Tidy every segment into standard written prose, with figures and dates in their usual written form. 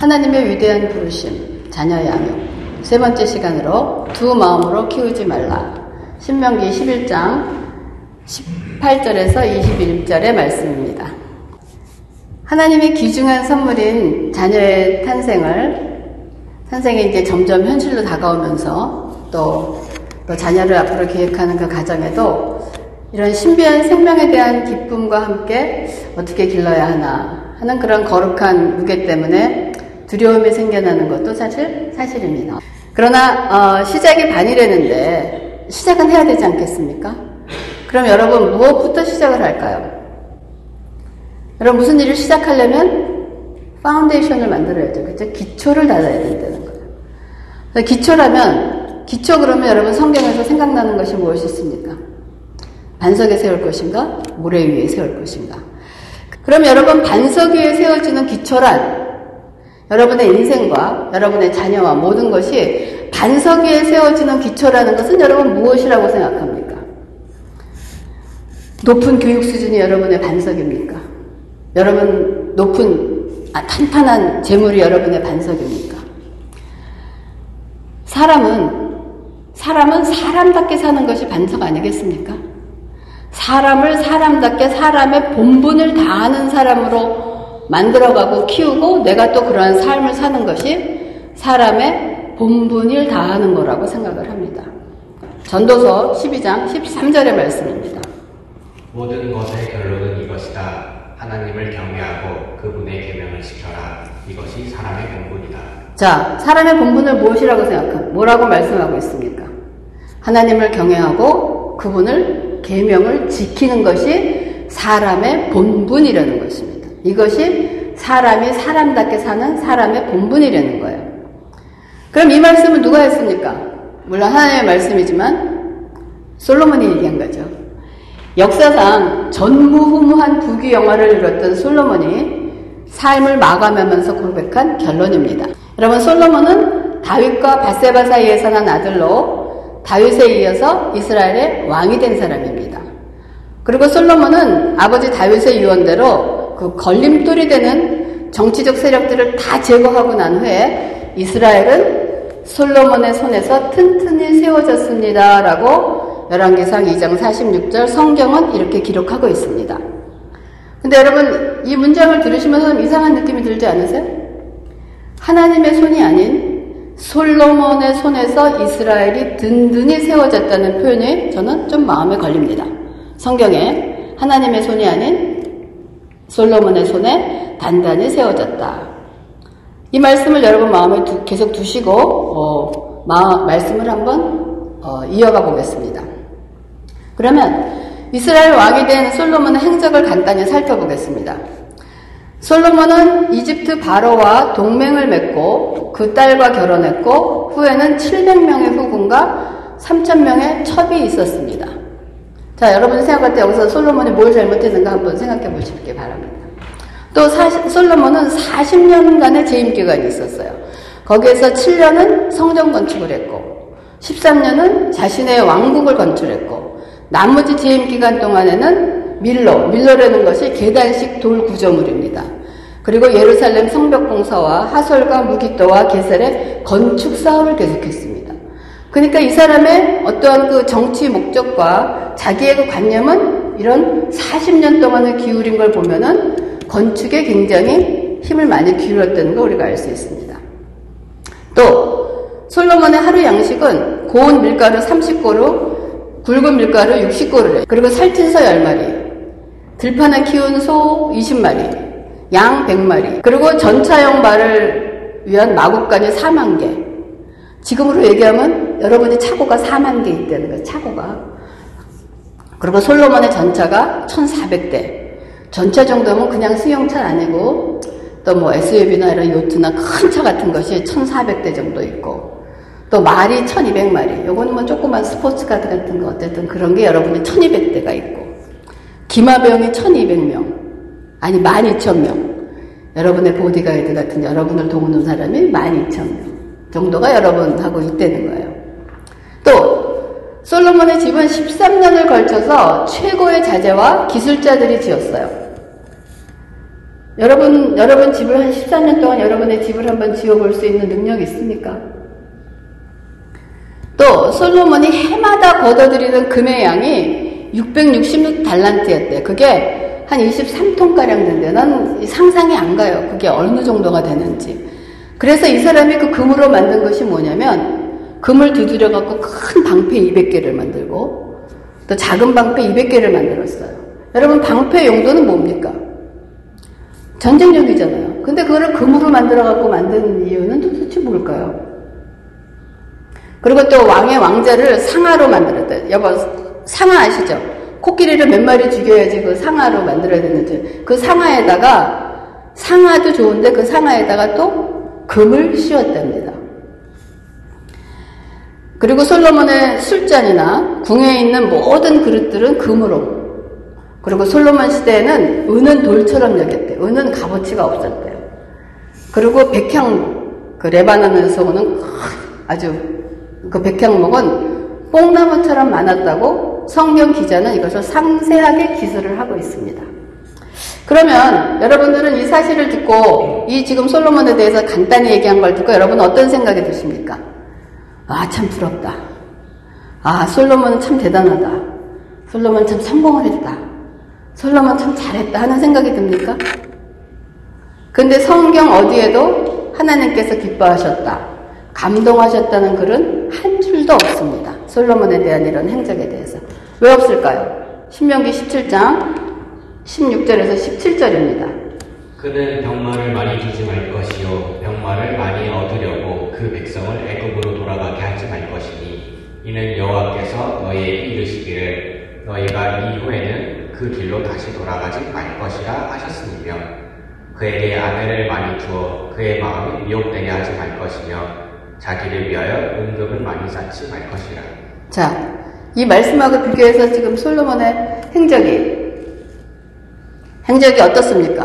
하나님의 위대한 부르심, 자녀의 양육. 세 번째 시간으로 두 마음으로 키우지 말라. 신명기 11장 18절에서 21절의 말씀입니다. 하나님의 귀중한 선물인 자녀의 탄생이 이제 점점 현실로 다가오면서 또 자녀를 앞으로 계획하는 그 과정에도 이런 신비한 생명에 대한 기쁨과 함께 어떻게 길러야 하나 하는 그런 거룩한 무게 때문에 두려움이 생겨나는 것도 사실입니다. 그러나 시작이 반이라는데 시작은 해야 되지 않겠습니까? 그럼 여러분 무엇부터 시작을 할까요? 여러분 무슨 일을 시작하려면 파운데이션을 만들어야죠. 그렇죠? 기초를 달아야 된다는 거예요. 기초 그러면 여러분 성경에서 생각나는 것이 무엇이 있습니까? 반석에 세울 것인가? 모래 위에 세울 것인가? 그럼 여러분 반석 위에 세워지는 기초란 여러분의 인생과 여러분의 자녀와 모든 것이 반석 위에 세워지는 기초라는 것은 여러분 무엇이라고 생각합니까? 높은 교육 수준이 여러분의 반석입니까? 여러분 탄탄한 재물이 여러분의 반석입니까? 사람은 사람답게 사는 것이 반석 아니겠습니까? 사람을 사람답게 사람의 본분을 다하는 사람으로 만들어가고 키우고 내가 또 그러한 삶을 사는 것이 사람의 본분을 다하는 거라고 생각을 합니다. 전도서 12장 13절의 말씀입니다. 모든 것의 결론은 이것이다. 하나님을 경외하고 그분의 계명을 지켜라. 이것이 사람의 본분이다. 자, 사람의 본분을 뭐라고 말씀하고 있습니까? 하나님을 경외하고 그분을 계명을 지키는 것이 사람의 본분이라는 것입니다. 이것이 사람이 사람답게 사는 사람의 본분이라는 거예요. 그럼 이 말씀을 누가 했습니까? 물론 하나님의 말씀이지만 솔로몬이 얘기한 거죠. 역사상 전무후무한 부귀영화를 이뤘던 솔로몬이 삶을 마감하면서 고백한 결론입니다. 여러분 솔로몬은 다윗과 밧세바 사이에서 난 아들로 다윗에 이어서 이스라엘의 왕이 된 사람입니다. 그리고 솔로몬은 아버지 다윗의 유언대로 그 걸림돌이 되는 정치적 세력들을 다 제거하고 난 후에 이스라엘은 솔로몬의 손에서 튼튼히 세워졌습니다. 라고 열왕기상 2장 46절 성경은 이렇게 기록하고 있습니다. 근데 여러분 이 문장을 들으시면서 이상한 느낌이 들지 않으세요? 하나님의 손이 아닌 솔로몬의 손에서 이스라엘이 든든히 세워졌다는 표현이 저는 좀 마음에 걸립니다. 성경에 하나님의 손이 아닌 솔로몬의 손에 단단히 세워졌다. 이 말씀을 여러분 마음에 계속 두시고 말씀을 한번 이어가 보겠습니다. 그러면 이스라엘 왕이 된 솔로몬의 행적을 간단히 살펴보겠습니다. 솔로몬은 이집트 바로와 동맹을 맺고 그 딸과 결혼했고 후에는 700명의 후궁과 3000명의 첩이 있었습니다. 자, 여러분이 생각할 때 여기서 솔로몬이 뭘 잘못했는가 한번 생각해 보시기 바랍니다. 또 솔로몬은 40년간의 재임기간이 있었어요. 거기에서 7년은 성전 건축을 했고 13년은 자신의 왕국을 건축했고 나머지 재임기간 동안에는 밀로라는 것이 계단식 돌 구조물입니다. 그리고 예루살렘 성벽 공사와 하솔과 무기또와 게셀의 건축 사업을 계속했습니다. 그러니까 이 사람의 어떠한 그 정치 목적과 자기의 그 관념은 이런 40년 동안을 기울인 걸 보면은 건축에 굉장히 힘을 많이 기울였다는 걸 우리가 알 수 있습니다. 또 솔로몬의 하루 양식은 고운 밀가루 30고루, 굵은 밀가루 60고루를 해요. 그리고 살찐소 10마리, 들판에 키운 소 20마리, 양 100마리, 그리고 전차용 말을 위한 마구간이 4만 개. 지금으로 얘기하면 여러분이 차고가 4만 개 있다는 거예요. 차고가. 그리고 솔로몬의 전차가 1400대. 전차 정도면 그냥 승용차 아니고 또 뭐 SUV나 이런 요트나 큰 차 같은 것이 1400대 정도 있고 또 말이 1200마리. 요거는 뭐 조그만 스포츠카 같은 거 어쨌든 그런 게 여러분이 1200대가 있고 기마병이 1200명. 아니 12000명. 여러분의 보디가이드 같은 여러분을 도우는 사람이 12000명. 정도가 여러분하고 있다는 거예요. 또 솔로몬의 집은 13년을 걸쳐서 최고의 자재와 기술자들이 지었어요. 여러분 집을 한 14년 동안 여러분의 집을 한번 지어볼 수 있는 능력이 있습니까? 또 솔로몬이 해마다 걷어들이는 금의 양이 666달란트였대. 그게 한 23톤가량 된대. 난 상상이 안 가요. 그게 어느 정도가 되는지. 그래서 이 사람이 그 금으로 만든 것이 뭐냐면 금을 두드려갖고 큰 방패 200개를 만들고 또 작은 방패 200개를 만들었어요. 여러분 방패 용도는 뭡니까? 전쟁용이잖아요. 근데 그거를 금으로 만들어갖고 만든 이유는 도대체 뭘까요? 그리고 또 왕의 왕자를 상아로 만들었대. 여보, 상아 아시죠? 코끼리를 몇 마리 죽여야지 그 상아로 만들어야 되는지. 그 상아에다가, 상아도 좋은데 그 상아에다가 또 금을 씌웠답니다. 그리고 솔로몬의 술잔이나 궁에 있는 모든 그릇들은 금으로. 그리고 솔로몬 시대에는 은은 돌처럼 여겼대. 은은 값어치가 없었대요. 그리고 백향목, 그 레바논에서 오는 아주 그 백향목은 뽕나무처럼 많았다고 성경 기자는 이것을 상세하게 기술을 하고 있습니다. 그러면 여러분들은 이 사실을 듣고 이 지금 솔로몬에 대해서 간단히 얘기한 걸 듣고 여러분은 어떤 생각이 드십니까? 아, 참 부럽다. 아, 솔로몬은 참 대단하다. 솔로몬은 참 성공을 했다. 솔로몬 참 잘했다 하는 생각이 듭니까? 근데 성경 어디에도 하나님께서 기뻐하셨다, 감동하셨다는 글은 한 줄도 없습니다. 솔로몬에 대한 이런 행적에 대해서. 왜 없을까요? 신명기 17장 16절에서 17절입니다. 그는 병마를 많이 두지 말 것이요 병마를 많이 얻으려고 그 백성을 애굽으로 돌아가게 하지 말 것이니 이는 여호와께서 너희에게 이르시기를 너희가 이후에는 그 길로 다시 돌아가지 말 것이라 하셨으니며 그에게 아내를 많이 두어 그의 마음이 미혹되게 하지 말 것이며 자기를 위하여 은금을 많이 쌓지 말 것이라. 자, 이 말씀하고 비교해서 지금 솔로몬의 행적이 어떻습니까?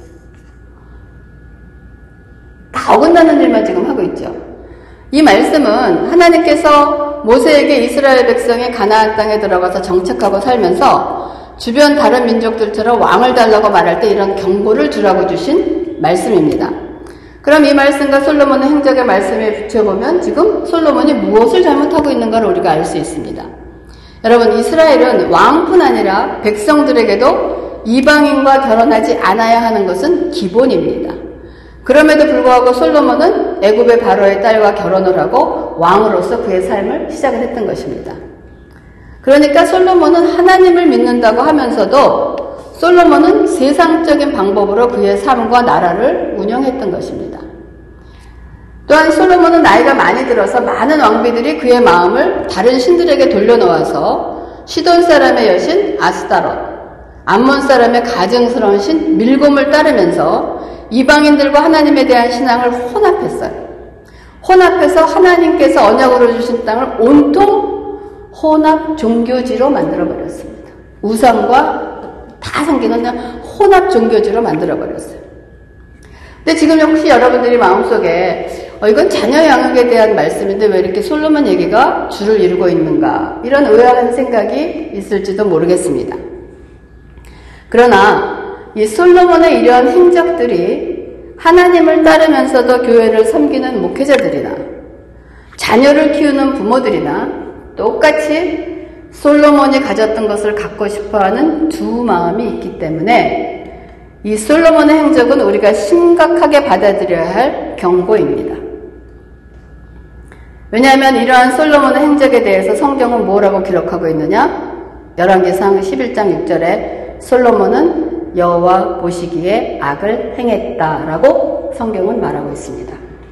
다 어긋나는 일만 지금 하고 있죠. 이 말씀은 하나님께서 모세에게 이스라엘 백성이 가나안 땅에 들어가서 정착하고 살면서 주변 다른 민족들처럼 왕을 달라고 말할 때 이런 경고를 주라고 주신 말씀입니다. 그럼 이 말씀과 솔로몬의 행적의 말씀에 비춰보면 지금 솔로몬이 무엇을 잘못하고 있는가를 우리가 알 수 있습니다. 여러분, 이스라엘은 왕뿐 아니라 백성들에게도 이방인과 결혼하지 않아야 하는 것은 기본입니다. 그럼에도 불구하고 솔로몬은 애굽의 바로의 딸과 결혼을 하고 왕으로서 그의 삶을 시작을 했던 것입니다. 그러니까 솔로몬은 하나님을 믿는다고 하면서도 솔로몬은 세상적인 방법으로 그의 삶과 나라를 운영했던 것입니다. 또한 솔로몬은 나이가 많이 들어서 많은 왕비들이 그의 마음을 다른 신들에게 돌려놓아서 시돈 사람의 여신 아스타롯, 암몬 사람의 가증스러운 신 밀곰을 따르면서 이방인들과 하나님에 대한 신앙을 혼합했어요. 혼합해서 하나님께서 언약으로 주신 땅을 온통 혼합 종교지로 만들어버렸습니다. 우상과 다 섬기는 혼합 종교지로 만들어버렸어요. 근데 지금 혹시 여러분들이 마음속에 이건 자녀 양육에 대한 말씀인데 왜 이렇게 솔로몬 얘기가 주를 이루고 있는가, 이런 의아한 생각이 있을지도 모르겠습니다. 그러나 이 솔로몬의 이러한 행적들이 하나님을 따르면서도 교회를 섬기는 목회자들이나 자녀를 키우는 부모들이나 똑같이 솔로몬이 가졌던 것을 갖고 싶어하는 두 마음이 있기 때문에 이 솔로몬의 행적은 우리가 심각하게 받아들여야 할 경고입니다. 왜냐하면 이러한 솔로몬의 행적에 대해서 성경은 뭐라고 기록하고 있느냐? 열왕기상 11장 6절에 솔로몬은 여호와 보시기에 악을 행했다라고 성경은 말하고 있습니다.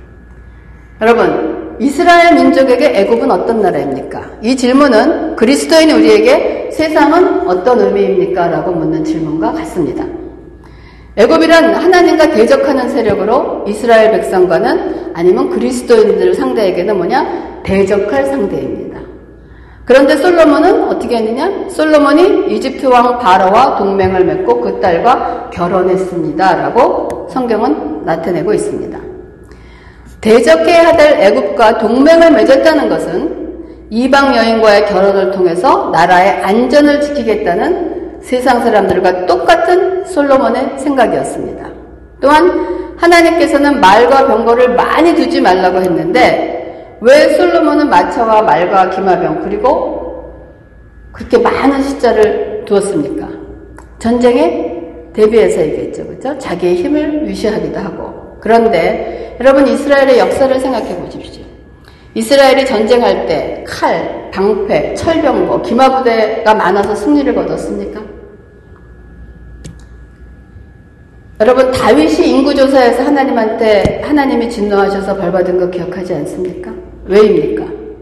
여러분, 이스라엘 민족에게 애굽은 어떤 나라입니까? 이 질문은 그리스도인 우리에게 세상은 어떤 의미입니까? 라고 묻는 질문과 같습니다. 애굽이란 하나님과 대적하는 세력으로 이스라엘 백성과는 아니면 그리스도인들 상대에게는 뭐냐? 대적할 상대입니다. 그런데 솔로몬은 어떻게 했느냐? 솔로몬이 이집트 왕 바로와 동맹을 맺고 그 딸과 결혼했습니다. 라고 성경은 나타내고 있습니다. 대적해야 될 애굽과 동맹을 맺었다는 것은 이방 여인과의 결혼을 통해서 나라의 안전을 지키겠다는 세상 사람들과 똑같은 솔로몬의 생각이었습니다. 또한 하나님께서는 말과 병거를 많이 두지 말라고 했는데 왜 솔로몬은 마차와 말과 기마병 그리고 그렇게 많은 숫자를 두었습니까? 전쟁에 대비해서 얘기했죠. 그렇죠? 자기의 힘을 유지하기도 하고. 그런데 여러분 이스라엘의 역사를 생각해 보십시오. 이스라엘이 전쟁할 때 칼, 방패, 철병거, 기마부대가 많아서 승리를 거뒀습니까? 여러분 다윗이 인구조사에서 하나님이 진노하셔서 벌받은 거 기억하지 않습니까? 왜입니까?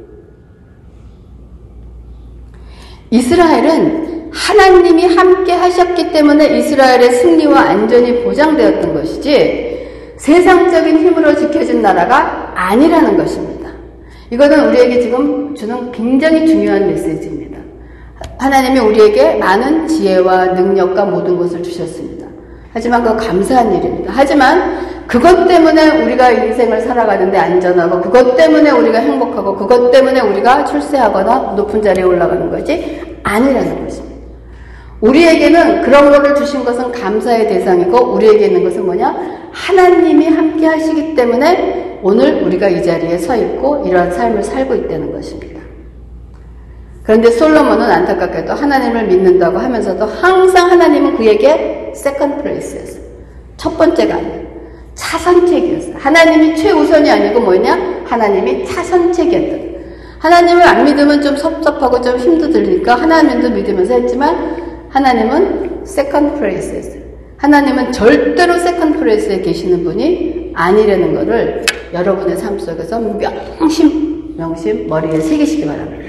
이스라엘은 하나님이 함께 하셨기 때문에 이스라엘의 승리와 안전이 보장되었던 것이지 세상적인 힘으로 지켜진 나라가 아니라는 것입니다. 이거는 우리에게 지금 주는 굉장히 중요한 메시지입니다. 하나님이 우리에게 많은 지혜와 능력과 모든 것을 주셨습니다. 하지만 그거 감사한 일입니다. 하지만 그것 때문에 우리가 인생을 살아가는데 안전하고 그것 때문에 우리가 행복하고 그것 때문에 우리가 출세하거나 높은 자리에 올라가는 것이 아니라는 것입니다. 우리에게는 그런 것을 주신 것은 감사의 대상이고 우리에게 있는 것은 뭐냐? 하나님이 함께 하시기 때문에 오늘 우리가 이 자리에 서 있고 이러한 삶을 살고 있다는 것입니다. 그런데 솔로몬은 안타깝게도 하나님을 믿는다고 하면서도 항상 하나님은 그에게 세컨드 플레이스였어요. 첫 번째가 아니에요. 차선책이었어요. 하나님이 최우선이 아니고 뭐냐? 하나님이 차선책이었던. 하나님을 안 믿으면 좀 섭섭하고 좀 힘도 들니까 하나님도 믿으면서 했지만 하나님은 세컨드 플레이스였어요. 하나님은 절대로 세컨드 플레이스에 계시는 분이 아니라는 것을 여러분의 삶 속에서 명심 머리에 새기시기 바랍니다.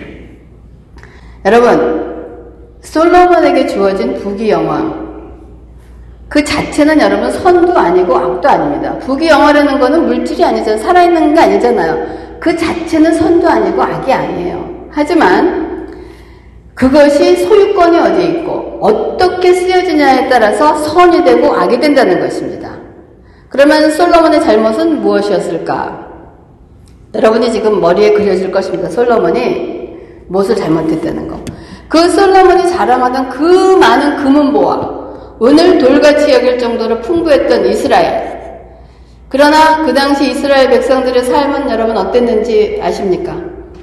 여러분, 솔로몬에게 주어진 부귀영화 그 자체는 여러분 선도 아니고 악도 아닙니다. 부귀영화라는 거는 물질이 아니잖아요. 살아있는 게 아니잖아요. 그 자체는 선도 아니고 악이 아니에요. 하지만 그것이 소유권이 어디에 있고 어떻게 쓰여지냐에 따라서 선이 되고 악이 된다는 것입니다. 그러면 솔로몬의 잘못은 무엇이었을까? 여러분이 지금 머리에 그려질 것입니다. 솔로몬이 무엇을 잘못했다는 거. 그 솔로몬이 자랑하던 그 많은 금은보화, 은을 돌같이 여길 정도로 풍부했던 이스라엘. 그러나 그 당시 이스라엘 백성들의 삶은 여러분 어땠는지 아십니까?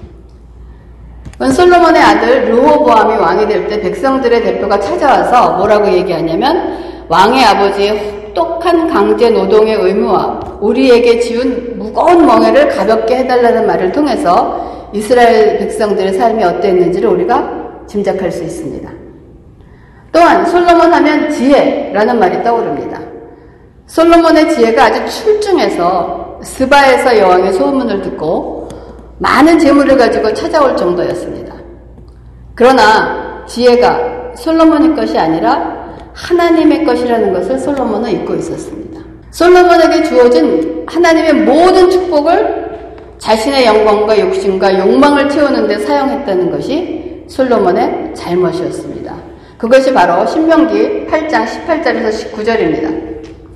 솔로몬의 아들 르호보암이 왕이 될 때 백성들의 대표가 찾아와서 뭐라고 얘기하냐면 왕의 아버지의 혹독한 강제 노동의 의무와 우리에게 지운 무거운 멍에를 가볍게 해달라는 말을 통해서 이스라엘 백성들의 삶이 어땠는지를 우리가 짐작할 수 있습니다. 또한 솔로몬 하면 지혜라는 말이 떠오릅니다. 솔로몬의 지혜가 아주 출중해서 스바에서 여왕의 소문을 듣고 많은 재물을 가지고 찾아올 정도였습니다. 그러나 지혜가 솔로몬의 것이 아니라 하나님의 것이라는 것을 솔로몬은 잊고 있었습니다. 솔로몬에게 주어진 하나님의 모든 축복을 자신의 영광과 욕심과 욕망을 채우는 데 사용했다는 것이 솔로몬의 잘못이었습니다. 그것이 바로 신명기 8장 18절에서 19절입니다.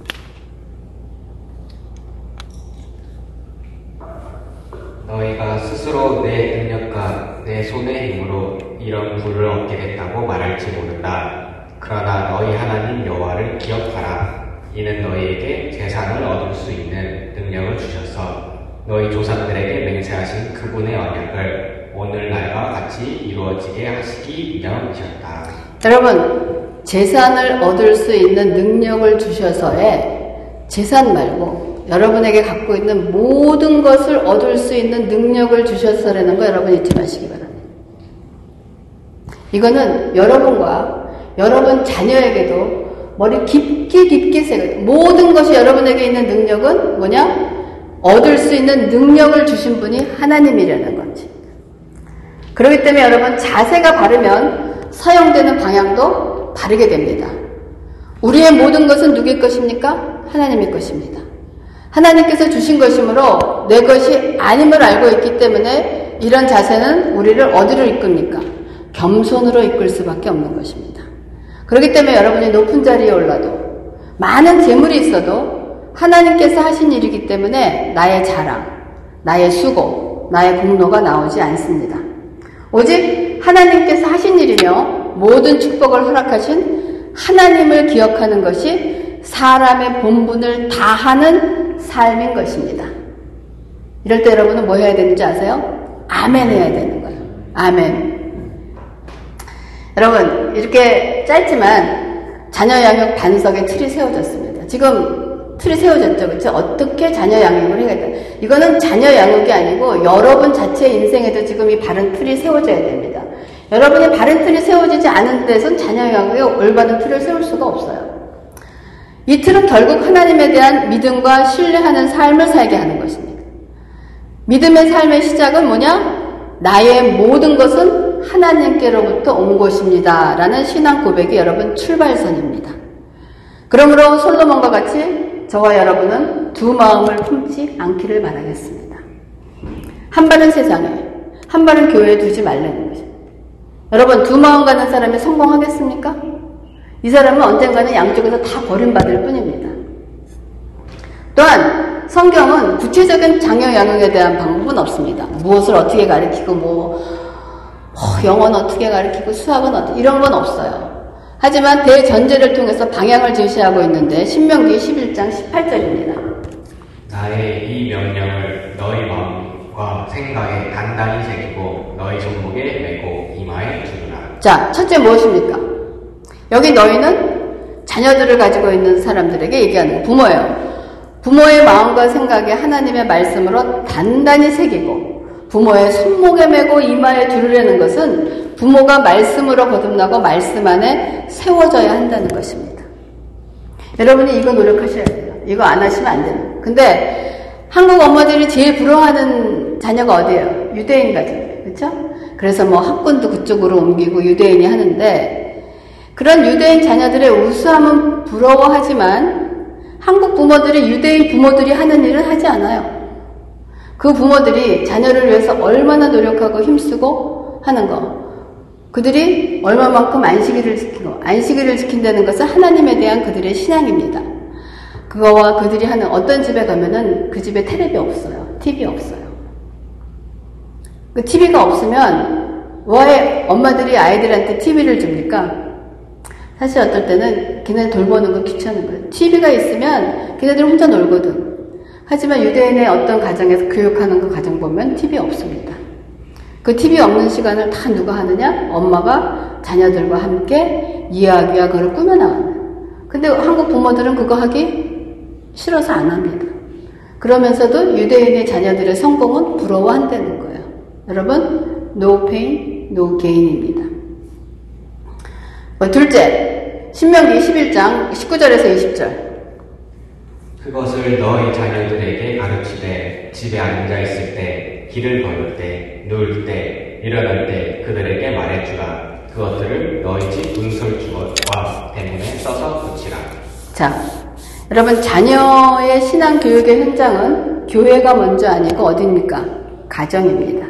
너희가 스스로 내 능력과 내 손의 힘으로 이런 부를 얻게 됐다고 말할지 모른다. 그러나 너희 하나님 여호와를 기억하라. 이는 너희에게 재산을 얻을 수 있는 능력을 주셔서 너희 조상들에게 맹세하신 그분의 언약을 오늘날과 같이 이루어지게 하시기 위함이셨다. 여러분, 재산을 얻을 수 있는 능력을 주셔서의 재산 말고 여러분에게 갖고 있는 모든 것을 얻을 수 있는 능력을 주셔서라는 거 여러분 잊지 마시기 바랍니다. 이거는 여러분과 여러분 자녀에게도 머리 깊게 새겨요. 모든 것이 여러분에게 있는 능력은 뭐냐? 얻을 수 있는 능력을 주신 분이 하나님이라는 거지. 그렇기 때문에 여러분 자세가 바르면 사용되는 방향도 바르게 됩니다. 우리의 모든 것은 누구의 것입니까? 하나님의 것입니다. 하나님께서 주신 것이므로 내 것이 아님을 알고 있기 때문에 이런 자세는 우리를 어디로 이끕니까? 겸손으로 이끌 수밖에 없는 것입니다. 그렇기 때문에 여러분이 높은 자리에 올라도 많은 재물이 있어도 하나님께서 하신 일이기 때문에 나의 자랑, 나의 수고, 나의 공로가 나오지 않습니다. 오직 하나님께서 하신 일이며 모든 축복을 허락하신 하나님을 기억하는 것이 사람의 본분을 다하는 삶인 것입니다. 이럴 때 여러분은 뭐 해야 되는지 아세요? 아멘 해야 되는 거예요. 아멘. 여러분, 이렇게 짧지만 자녀 양육 반석의 틀이 세워졌습니다. 지금 틀이 세워졌죠. 그렇죠? 어떻게 자녀 양육을 해야 돼? 이거는 자녀 양육이 아니고 여러분 자체의 인생에도 지금 이 바른 틀이 세워져야 됩니다. 여러분이 바른 틀이 세워지지 않은 데선 자녀 양육에 올바른 틀을 세울 수가 없어요. 이 틀은 결국 하나님에 대한 믿음과 신뢰하는 삶을 살게 하는 것입니다. 믿음의 삶의 시작은 뭐냐? 나의 모든 것은 하나님께로부터 온 것입니다. 라는 신앙 고백이 여러분 출발선입니다. 그러므로 솔로몬과 같이 저와 여러분은 두 마음을 품지 않기를 바라겠습니다. 한 발은 세상에, 한 발은 교회에 두지 말라는 것입니다. 여러분, 두 마음 가는 사람이 성공하겠습니까? 이 사람은 언젠가는 양쪽에서 다 버림받을 뿐입니다. 또한 성경은 구체적인 자녀 양육에 대한 방법은 없습니다. 무엇을 어떻게 가르치고 영어는 어떻게 가르치고 수학은 어떻게 이런 건 없어요. 하지만 대전제를 통해서 방향을 제시하고 있는데 신명기 11장 18절입니다. 나의 이 명령을 너희 마음과 생각에 단단히 새기고 너희 손목에 메고 이마에 두르라. 자, 첫째 무엇입니까? 여기 너희는 자녀들을 가지고 있는 사람들에게 얘기하는 부모예요. 부모의 마음과 생각에 하나님의 말씀으로 단단히 새기고 부모의 손목에 메고 이마에 두르려는 것은 부모가 말씀으로 거듭나고 말씀 안에 세워져야 한다는 것입니다. 여러분이 이거 노력하셔야 돼요. 이거 안 하시면 안 돼요. 근데 한국 엄마들이 제일 부러워하는 자녀가 어디예요? 유대인 가정이에요. 그렇죠? 그래서 학군도 그쪽으로 옮기고 유대인이 하는데 그런 유대인 자녀들의 우수함은 부러워하지만 한국 부모들이 유대인 부모들이 하는 일은 하지 않아요. 그 부모들이 자녀를 위해서 얼마나 노력하고 힘쓰고 하는 거. 그들이 얼마만큼 안식일을 지키고 안식일을 지킨다는 것은 하나님에 대한 그들의 신앙입니다. 그거와 그들이 하는 어떤 집에 가면은 그 집에 텔레비 없어요. TV 없어요. 그 TV가 없으면 왜 엄마들이 아이들한테 TV를 줍니까? 사실 어떨 때는 걔네 돌보는 거 귀찮은 거예요. TV가 있으면 걔네들 혼자 놀거든. 하지만 유대인의 어떤 가정에서 교육하는 그 가정 보면 TV 없습니다. 그 TV 없는 시간을 다 누가 하느냐? 엄마가 자녀들과 함께 이야기와 그걸 꾸며나가는. 근데 한국 부모들은 그거 하기 싫어서 안 합니다. 그러면서도 유대인의 자녀들의 성공은 부러워한다는 거예요. 여러분, no pain, no gain입니다. 둘째, 신명기 11장 19절에서 20절. 그것을 너희 자녀들에게 가르치되 집에 앉아 있을 때, 길을 걸을 때, 누울 때, 일어날 때 그들에게 말해주라. 그것들을 너희 집 문설주와 대문에 써서 붙이라. 자, 여러분 자녀의 신앙 교육의 현장은 교회가 먼저 아니고 어디입니까? 가정입니다.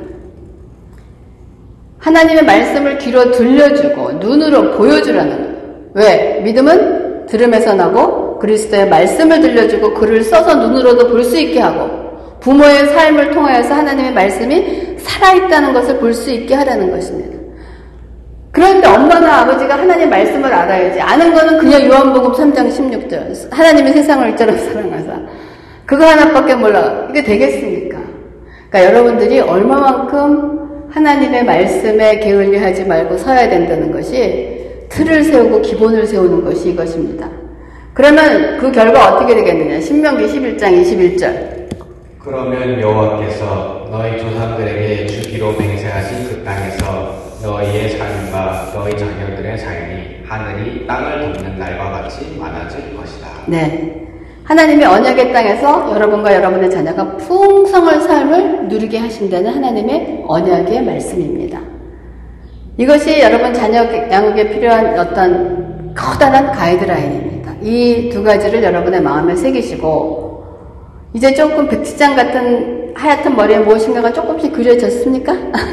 하나님의 말씀을 귀로 들려주고 눈으로 보여주라는 거예요. 왜? 믿음은 들음에서 나고 그리스도의 말씀을 들려주고 글을 써서 눈으로도 볼 수 있게 하고 부모의 삶을 통하여서 하나님의 말씀이 살아있다는 것을 볼 수 있게 하라는 것입니다. 그런데 엄마나 아버지가 하나님의 말씀을 알아야지. 아는 거는 그냥 요한복음 3장 16절 하나님의 세상을 이처럼 사랑하사 그거 하나밖에 몰라. 이게 되겠습니까? 그러니까 여러분들이 얼마만큼 하나님의 말씀에 게을리하지 말고 서야 된다는 것이 틀을 세우고 기본을 세우는 것이 이것입니다. 그러면 그 결과 어떻게 되겠느냐? 신명기 11장 21절. 그러면 여호와께서 너희 조상들에게 주기로 맹세하신 그 땅에서 너희의 삶과 너희 자녀들의 삶이 하늘이 땅을 덮는 날과 같이 많아질 것이다. 네. 하나님의 언약의 땅에서 여러분과 여러분의 자녀가 풍성한 삶을 누리게 하신다는 하나님의 언약의 말씀입니다. 이것이 여러분 자녀 양육에 필요한 어떤 커다란 가이드라인입니다. 이 두 가지를 여러분의 마음에 새기시고 이제 조금 백지장 같은 하얗던 머리에 무엇인가가 조금씩 그려졌습니까?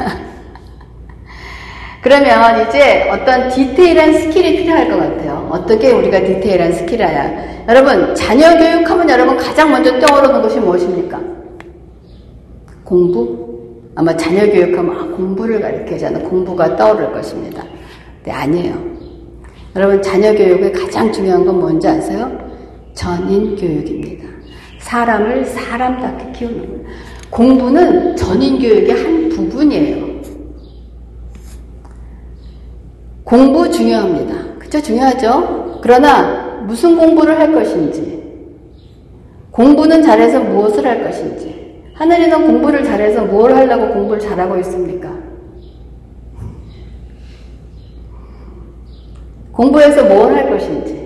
그러면 이제 어떤 디테일한 스킬이 필요할 것 같아요. 어떻게 우리가 디테일한 스킬이야? 여러분, 자녀 교육하면 여러분 가장 먼저 떠오르는 것이 무엇입니까? 공부? 아마 자녀 교육하면 공부를 가르치잖아. 공부가 떠오를 것입니다. 근데 아니에요. 여러분, 자녀 교육의 가장 중요한 건 뭔지 아세요? 전인교육입니다. 사람을 사람답게 키우는 거예요. 공부는 전인교육의 한 부분이에요. 공부 중요합니다. 그쵸? 중요하죠? 그러나 무슨 공부를 할 것인지, 공부는 잘해서 무엇을 할 것인지, 하늘이는 공부를 잘해서 뭘 하려고 공부를 잘하고 있습니까? 공부해서 뭘 할 것인지.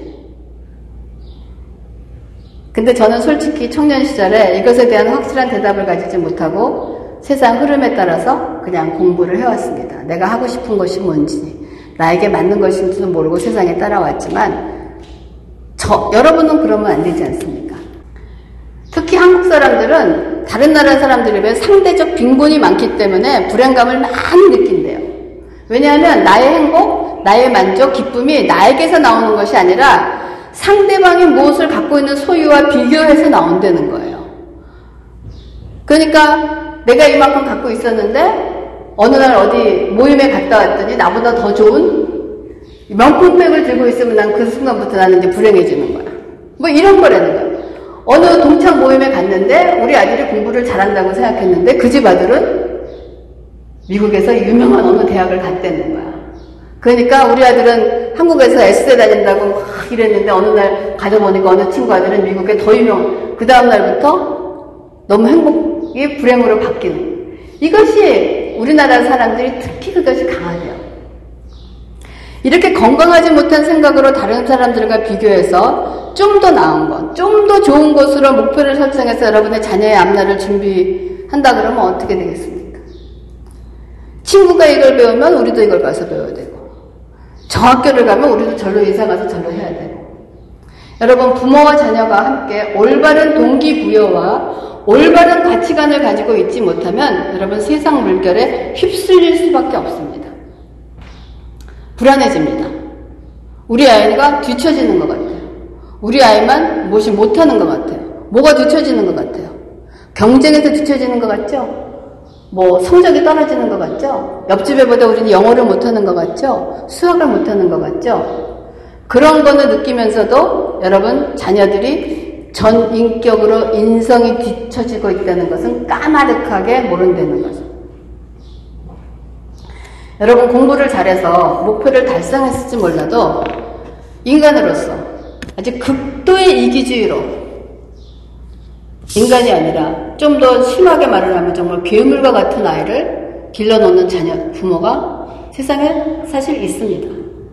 근데 저는 솔직히 청년 시절에 이것에 대한 확실한 대답을 가지지 못하고 세상 흐름에 따라서 그냥 공부를 해왔습니다. 내가 하고 싶은 것이 뭔지, 나에게 맞는 것인지도 모르고 세상에 따라왔지만, 여러분은 그러면 안 되지 않습니까? 특히 한국 사람들은 다른 나라 사람들에 비해 상대적 빈곤이 많기 때문에 불안감을 많이 느낀대요. 왜냐하면 나의 행복, 나의 만족, 기쁨이 나에게서 나오는 것이 아니라 상대방이 무엇을 갖고 있는 소유와 비교해서 나온다는 거예요. 그러니까 내가 이만큼 갖고 있었는데 어느 날 어디 모임에 갔다 왔더니 나보다 더 좋은 명품백을 들고 있으면 난 그 순간부터 나는 이제 불행해지는 거야. 뭐 이런 거라는 거야. 어느 동창 모임에 갔는데 우리 아들이 공부를 잘한다고 생각했는데 그 집 아들은 미국에서 유명한 어느 대학을 갔다는 거야. 그러니까 우리 아들은 한국에서 S대 다닌다고 막 이랬는데 어느 날 가져보니까 어느 친구 아들은 미국에 더 유명, 그 다음 날부터 너무 행복이 불행으로 바뀌는. 이것이 우리나라 사람들이 특히 그것이 강하대요. 이렇게 건강하지 못한 생각으로 다른 사람들과 비교해서 좀 더 나은 것, 좀 더 좋은 것으로 목표를 설정해서 여러분의 자녀의 앞날을 준비한다 그러면 어떻게 되겠습니까? 친구가 이걸 배우면 우리도 이걸 가서 배워야 되고, 저 학교를 가면 우리도 절로 이사 가서 절로 해야 되고. 여러분, 부모와 자녀가 함께 올바른 동기부여와 올바른 가치관을 가지고 있지 못하면 여러분 세상 물결에 휩쓸릴 수밖에 없습니다. 불안해집니다. 우리 아이가 뒤처지는 것 같아요. 우리 아이만 무엇이 못하는 것 같아요. 뭐가 뒤처지는 것 같아요. 경쟁에서 뒤처지는 것 같죠? 뭐 성적이 떨어지는 것 같죠? 옆집 애보다 우리는 영어를 못하는 것 같죠? 수학을 못하는 것 같죠? 그런 거는 느끼면서도 여러분 자녀들이 전 인격으로 인성이 뒤처지고 있다는 것은 까마득하게 모른다는 거죠. 여러분 공부를 잘해서 목표를 달성했을지 몰라도 인간으로서 아주 극도의 이기주의로 인간이 아니라 좀 더 심하게 말을 하면 정말 괴물과 같은 아이를 길러놓는 자녀, 부모가 세상에 사실 있습니다.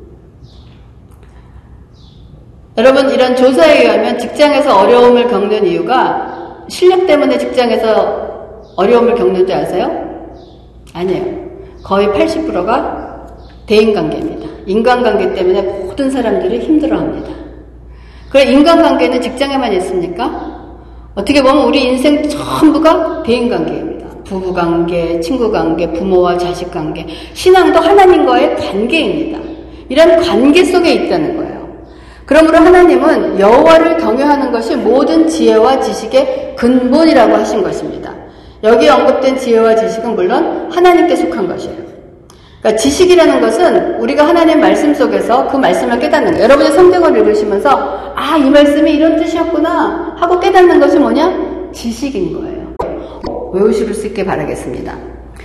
여러분 이런 조사에 의하면 직장에서 어려움을 겪는 이유가 실력 때문에 직장에서 어려움을 겪는 줄 아세요? 아니에요. 거의 80%가 대인관계입니다. 인간관계 때문에 모든 사람들이 힘들어합니다. 그래 인간관계는 직장에만 있습니까? 어떻게 보면 우리 인생 전부가 대인관계입니다. 부부관계, 친구관계, 부모와 자식관계, 신앙도 하나님과의 관계입니다. 이런 관계 속에 있다는 거예요. 그러므로 하나님은 여호와를 경외하는 것이 모든 지혜와 지식의 근본이라고 하신 것입니다. 여기에 언급된 지혜와 지식은 물론 하나님께 속한 것이에요. 그러니까 지식이라는 것은 우리가 하나님 말씀 속에서 그 말씀을 깨닫는 거예요. 여러분이 성경을 읽으시면서 아, 이 말씀이 이런 뜻이었구나 하고 깨닫는 것이 뭐냐? 지식인 거예요. 외우실 수 있게 바라겠습니다.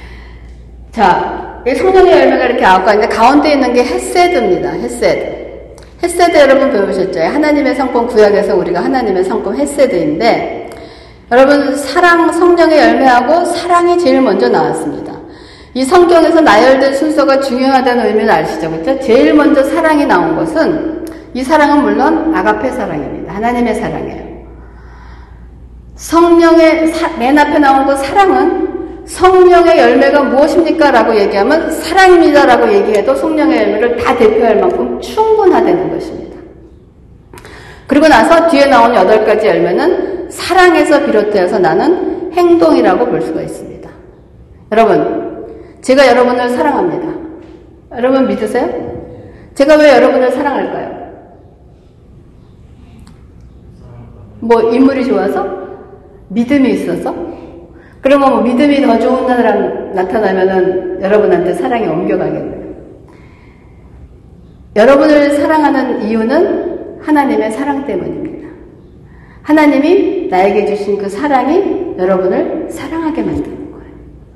자, 성령의 열매가 이렇게 9가지인데 가운데 있는 게 헤세드입니다. 헤세드 여러분 배우셨죠? 하나님의 성품 구약에서 우리가 하나님의 성품 헤세드인데 여러분 사랑, 성령의 열매하고 사랑이 제일 먼저 나왔습니다. 이 성경에서 나열된 순서가 중요하다는 의미를 아시죠? 그렇죠? 제일 먼저 사랑이 나온 것은 이 사랑은 물론 아가페 사랑입니다. 하나님의 사랑이에요. 성령의 맨 앞에 나온 그 사랑은 성령의 열매가 무엇입니까? 라고 얘기하면 사랑입니다 라고 얘기해도 성령의 열매를 다 대표할 만큼 충분하다는 것입니다. 그리고 나서 뒤에 나온 8가지 열매는 사랑에서 비롯되어서 나는 행동이라고 볼 수가 있습니다. 여러분, 제가 여러분을 사랑합니다. 여러분 믿으세요? 제가 왜 여러분을 사랑할까요? 뭐 인물이 좋아서? 믿음이 있어서? 그러면 뭐 믿음이 더 좋은 사람 나타나면은 여러분한테 사랑이 옮겨가겠네요. 여러분을 사랑하는 이유는 하나님의 사랑 때문입니다. 하나님이 나에게 주신 그 사랑이 여러분을 사랑하게 만드는 거예요.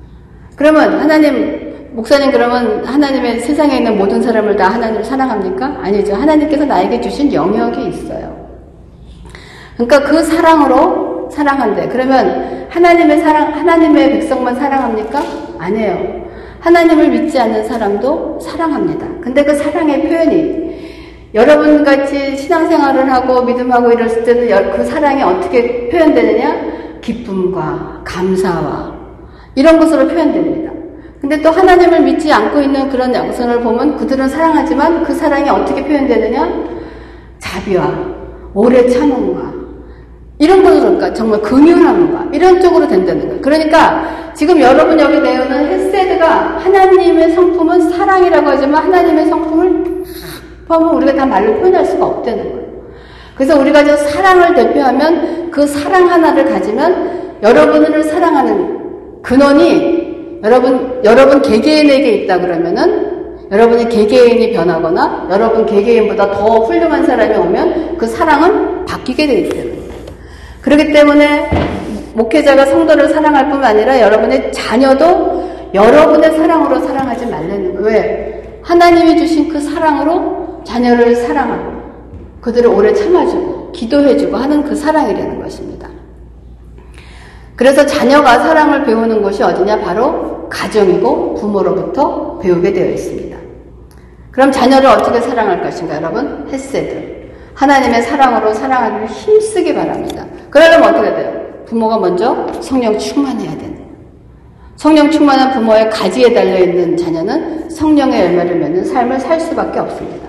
그러면 목사님 그러면 하나님의 세상에 있는 모든 사람을 다 하나님을 사랑합니까? 아니죠. 하나님께서 나에게 주신 영역이 있어요. 그러니까 그 사랑으로 사랑한대. 그러면 하나님의 백성만 사랑합니까? 아니에요. 하나님을 믿지 않는 사람도 사랑합니다. 근데 그 사랑의 표현이 여러분 같이 신앙생활을 하고 믿음하고 이랬을 때는 그 사랑이 어떻게 표현되느냐? 기쁨과 감사와 이런 것으로 표현됩니다. 근데 또 하나님을 믿지 않고 있는 그런 양선을 보면 그들은 사랑하지만 그 사랑이 어떻게 표현되느냐? 자비와 오래 참음과 이런 것으로 그러니까 정말 긍휼함과 이런 쪽으로 된다는 거예요. 그러니까 지금 여러분 여기 내어놓은 헤세드가 하나님의 성품은 사랑이라고 하지만 하나님의 성품을 보면 우리가 다 말로 표현할 수가 없다는 거예요. 그래서 우리가 저 사랑을 대표하면 그 사랑 하나를 가지면 여러분을 사랑하는 근원이 여러분 개개인에게 있다 그러면은 여러분의 개개인이 변하거나 여러분 개개인보다 더 훌륭한 사람이 오면 그 사랑은 바뀌게 돼 있다는 거예요. 그렇기 때문에 목회자가 성도를 사랑할 뿐만 아니라 여러분의 자녀도 여러분의 사랑으로 사랑하지 말라는 거예요. 왜? 하나님이 주신 그 사랑으로 자녀를 사랑하고 그들을 오래 참아주고 기도해주고 하는 그 사랑이라는 것입니다. 그래서 자녀가 사랑을 배우는 곳이 어디냐? 바로 가정이고 부모로부터 배우게 되어 있습니다. 그럼 자녀를 어떻게 사랑할 것인가? 여러분, 헤세드. 하나님의 사랑으로 사랑하기를 힘쓰기 바랍니다. 그러려면 어떻게 돼요? 부모가 먼저 성령 충만해야 되는 거예요. 성령 충만한 부모의 가지에 달려있는 자녀는 성령의 열매를 맺는 삶을 살 수밖에 없습니다.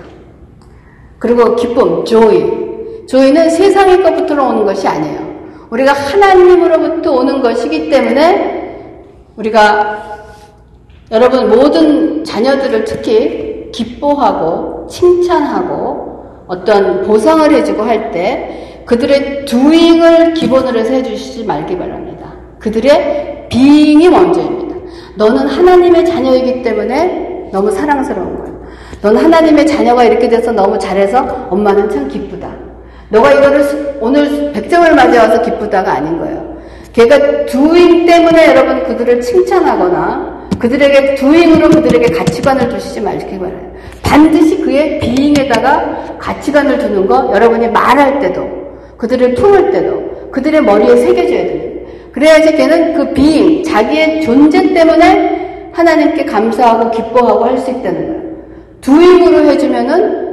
그리고 기쁨, 조이는 세상의 것부터 오는 것이 아니에요. 우리가 하나님으로부터 오는 것이기 때문에 우리가 여러분 모든 자녀들을 특히 기뻐하고 칭찬하고 어떤 보상을 해주고 할 때 그들의 doing을 기본으로 해서 해주시지 말기 바랍니다. 그들의 being이 먼저입니다. 너는 하나님의 자녀이기 때문에 너무 사랑스러운 거예요. 넌 하나님의 자녀가 이렇게 돼서 너무 잘해서 엄마는 참 기쁘다. 너가 이거를 오늘 백정을 맞이와서 기쁘다가 아닌 거예요. 걔가 doing 때문에 여러분 그들을 칭찬하거나 그들에게 doing으로 그들에게 가치관을 두시지 말기 바라요. 반드시 그의 being에다가 가치관을 두는 거 여러분이 말할 때도 그들을 품을 때도 그들의 머리에 새겨져야 됩니다. 그래야지 걔는 그 being, 자기의 존재 때문에 하나님께 감사하고 기뻐하고 할 수 있다는 거예요. doing으로 해주면은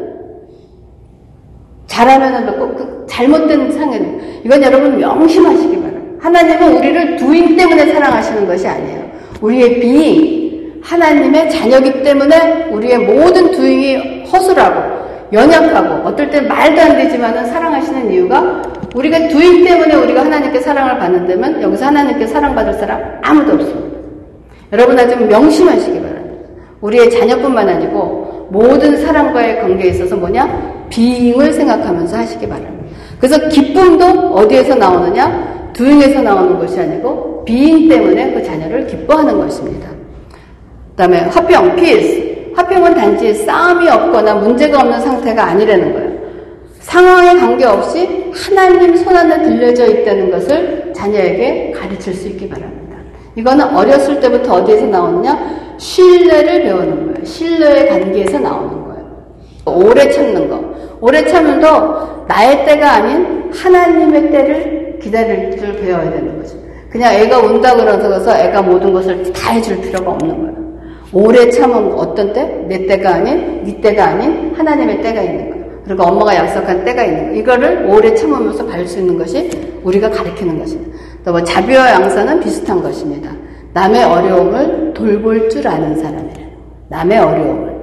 잘하면은 꼭 잘못된 상해는 이건 여러분 명심하시기 바랍니다. 하나님은 우리를 doing 때문에 사랑하시는 것이 아니에요. 우리의 being, 하나님의 자녀이기 때문에 우리의 모든 doing이 허술하고 연약하고 어떨 땐 말도 안 되지만은 사랑하시는 이유가 우리가 doing 때문에 우리가 하나님께 사랑을 받는다면 여기서 하나님께 사랑받을 사람 아무도 없습니다. 여러분 아주 명심하시기 바랍니다. 우리의 자녀뿐만 아니고 모든 사람과의 관계에 있어서 being을 생각하면서 하시기 바랍니다. 그래서 기쁨도 어디에서 나오느냐? doing에서 나오는 것이 아니고 being 때문에 그 자녀를 기뻐하는 것입니다. 그 다음에 화평, peace. 화평은 단지 싸움이 없거나 문제가 없는 상태가 아니라는 거예요. 상황에 관계없이 하나님 손안에 들려져 있다는 것을 자녀에게 가르칠 수 있기 바랍니다. 이거는 어렸을 때부터 어디에서 나오느냐? 신뢰를 배우는 거예요. 신뢰의 관계에서 나오는 거예요. 오래 참는 거. 오래 참음도 나의 때가 아닌 하나님의 때를 기다릴 줄 배워야 되는 거죠. 그냥 애가 운다 그러서 애가 모든 것을 다 해줄 필요가 없는 거예요. 오래 참은 어떤 때? 내 때가 아닌, 네 때가 아닌 하나님의 때가 있는 거예요. 그리고 엄마가 약속한 때가 있는 거예요. 이거를 오래 참으면서 갈 수 있는 것이 우리가 가르치는 것입니다. 또 자비와 양선은 비슷한 것입니다. 남의 어려움을 돌볼 줄 아는 사람이에요. 남의 어려움을.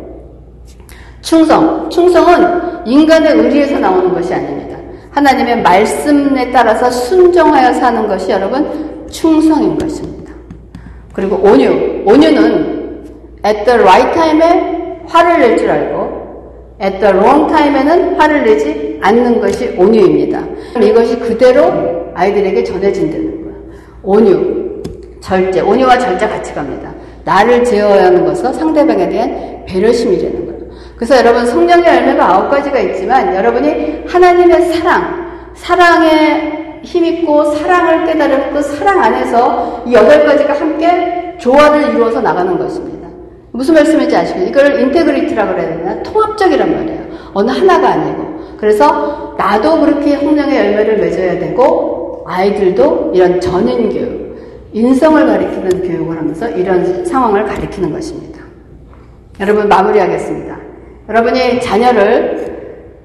충성은 인간의 의리에서 나오는 것이 아닙니다. 하나님의 말씀에 따라서 순종하여 사는 것이 여러분 충성인 것입니다. 그리고 온유는 at the right time에 화를 낼 줄 알고 at the wrong time에는 화를 내지 않는 것이 온유입니다. 이것이 그대로 아이들에게 전해진다는 거예요. 온유, 절제, 온유와 절제 같이 갑니다. 나를 제어해야 하는 것은 상대방에 대한 배려심이라는 거예요. 그래서 여러분 성령의 열매가 9가지가 있지만 여러분이 하나님의 사랑에 힘있고 사랑을 깨달은 그 사랑 안에서 이 8가지가 함께 조화를 이루어서 나가는 것입니다. 무슨 말씀인지 아시겠죠? 이걸 인테그리티라고 그래야 되나? 통합적이란 말이에요. 어느 하나가 아니고. 그래서 나도 그렇게 성령의 열매를 맺어야 되고 아이들도 이런 전인교육, 인성을 가리키는 교육을 하면서 이런 상황을 가리키는 것입니다. 여러분 마무리하겠습니다. 여러분이 자녀를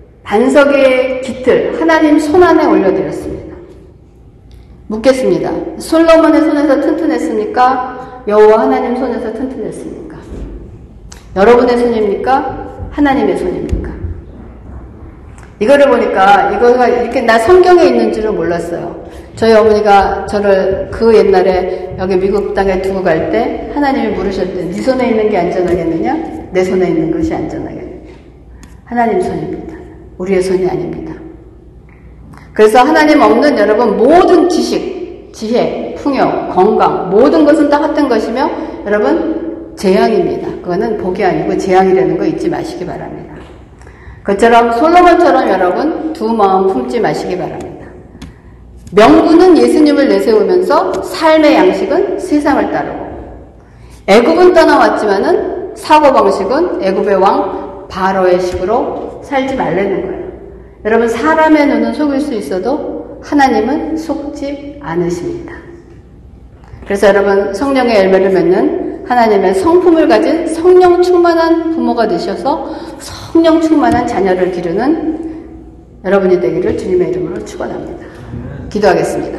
반석의 깃들 하나님 손안에 올려드렸습니다. 묻겠습니다. 솔로몬의 손에서 튼튼했습니까? 여호와 하나님 손에서 튼튼했습니까? 여러분의 손입니까? 하나님의 손입니까? 이거를 보니까 이거가 이렇게 나 성경에 있는 줄은 몰랐어요. 저희 어머니가 저를 그 옛날에 여기 미국 땅에 두고 갈 때 하나님이 물으셨대. 네 손에 있는 게 안전하겠느냐? 내 손에 있는 것이 안전하겠느냐? 하나님 손입니다. 우리의 손이 아닙니다. 그래서 하나님 없는 여러분 모든 지식, 지혜, 풍요, 건강 모든 것은 다 같은 것이며 여러분 재앙입니다. 그거는 복이 아니고 재앙이라는 거 잊지 마시기 바랍니다. 그처럼 솔로몬처럼 여러분 두 마음 품지 마시기 바랍니다. 명분은 예수님을 내세우면서 삶의 양식은 세상을 따르고 애굽은 떠나왔지만은 사고방식은 애굽의 왕 바로의 식으로 살지 말라는 거예요. 여러분 사람의 눈은 속일 수 있어도 하나님은 속지 않으십니다. 그래서 여러분 성령의 열매를 맺는 하나님의 성품을 가진 성령 충만한 부모가 되셔서 성령 충만한 자녀를 기르는 여러분이 되기를 주님의 이름으로 축원합니다. 기도하겠습니다.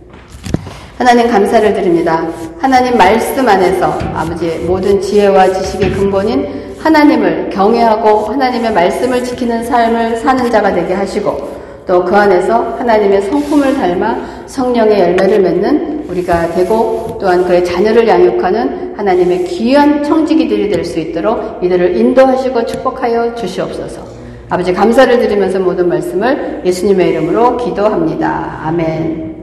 하나님 감사를 드립니다. 하나님 말씀 안에서 아버지의 모든 지혜와 지식의 근본인 하나님을 경외하고 하나님의 말씀을 지키는 삶을 사는 자가 되게 하시고 또 그 안에서 하나님의 성품을 닮아 성령의 열매를 맺는 우리가 되고 또한 그의 자녀를 양육하는 하나님의 귀한 청지기들이 될 수 있도록 이들을 인도하시고 축복하여 주시옵소서. 아버지 감사를 드리면서 모든 말씀을 예수님의 이름으로 기도합니다. 아멘.